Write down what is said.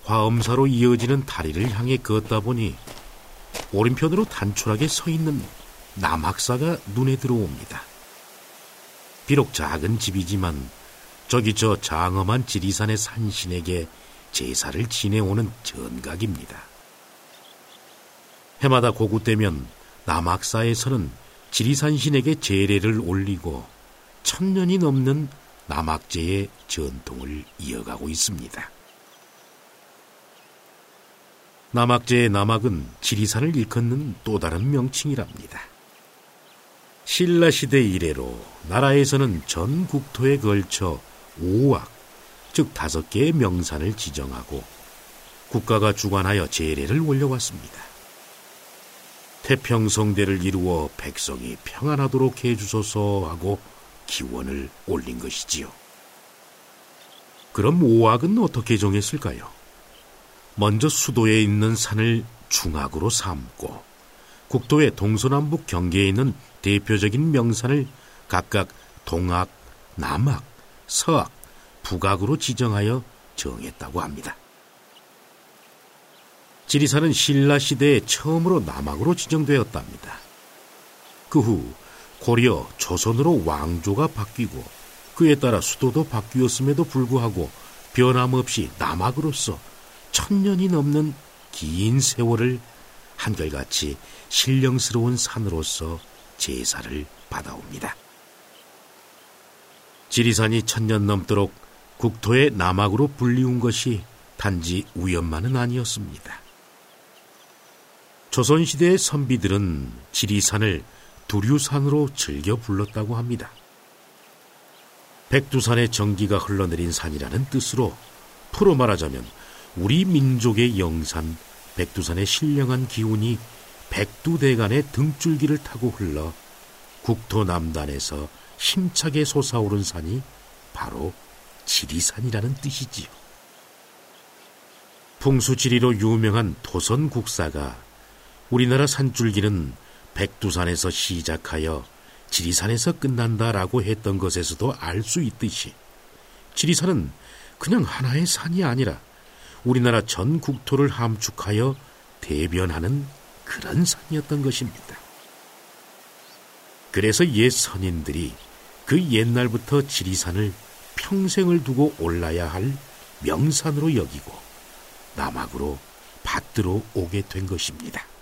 화엄사로 이어지는 다리를 향해 걷다 보니 오른편으로 단촐하게 서 있는 남학사가 눈에 들어옵니다. 비록 작은 집이지만 저기 저 장엄한 지리산의 산신에게 제사를 지내오는 전각입니다. 해마다 고구 때면 남학사에서는 지리산신에게 제례를 올리고 1000년이 넘는 남학제의 전통을 이어가고 있습니다. 남학제의 남학은 지리산을 일컫는 또 다른 명칭이랍니다. 신라시대 이래로 나라에서는 전 국토에 걸쳐 5학, 즉 5개의 명산을 지정하고 국가가 주관하여 제례를 올려왔습니다. 태평성대를 이루어 백성이 평안하도록 해주소서 하고 기원을 올린 것이지요. 그럼 5학은 어떻게 정했을까요? 먼저 수도에 있는 산을 중학으로 삼고 국도의 동서남북 경계에 있는 대표적인 명산을 각각 동학, 남학, 서학, 북학으로 지정하여 정했다고 합니다. 지리산은 신라시대에 처음으로 남학으로 지정되었답니다. 그 후 고려, 조선으로 왕조가 바뀌고 그에 따라 수도도 바뀌었음에도 불구하고 변함없이 남학으로서 1000년이 넘는 긴 세월을 한결같이 신령스러운 산으로서 제사를 받아옵니다. 지리산이 1000년 넘도록 국토의 남학으로 불리운 것이 단지 우연만은 아니었습니다. 조선시대의 선비들은 지리산을 두류산으로 즐겨 불렀다고 합니다. 백두산의 정기가 흘러내린 산이라는 뜻으로 풀어 말하자면 우리 민족의 영산 백두산의 신령한 기운이 백두대간의 등줄기를 타고 흘러 국토 남단에서 힘차게 솟아오른 산이 바로 지리산이라는 뜻이지요. 풍수지리로 유명한 토선국사가 우리나라 산줄기는 백두산에서 시작하여 지리산에서 끝난다라고 했던 것에서도 알 수 있듯이 지리산은 그냥 하나의 산이 아니라 우리나라 전 국토를 함축하여 대변하는 그런 산이었던 것입니다. 그래서 옛 선인들이 그 옛날부터 지리산을 평생을 두고 올라야 할 명산으로 여기고 남학으로 받들어 오게 된 것입니다.